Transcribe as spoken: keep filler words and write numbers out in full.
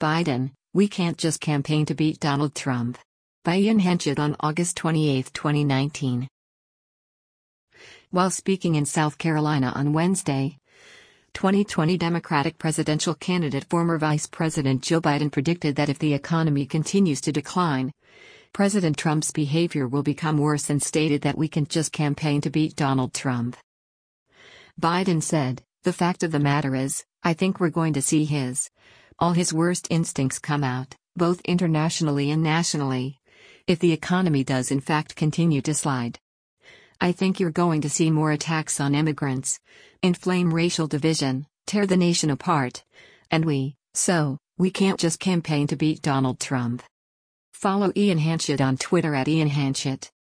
Biden, we can't just campaign to beat Donald Trump. By Ian Henchett on August twenty-eighth, twenty nineteen. While speaking in South Carolina on Wednesday, twenty twenty Democratic presidential candidate former Vice President Joe Biden predicted that if the economy continues to decline, President Trump's behavior will become worse and stated that we can't just campaign to beat Donald Trump. Biden said, "The fact of the matter is, I think we're going to see his, all his worst instincts come out, both internationally and nationally, if the economy does in fact continue to slide. I think you're going to see more attacks on immigrants, inflame racial division, tear the nation apart, and we, so, we can't just campaign to beat Donald Trump." Follow Ian Henchett on Twitter at Ian Henchett.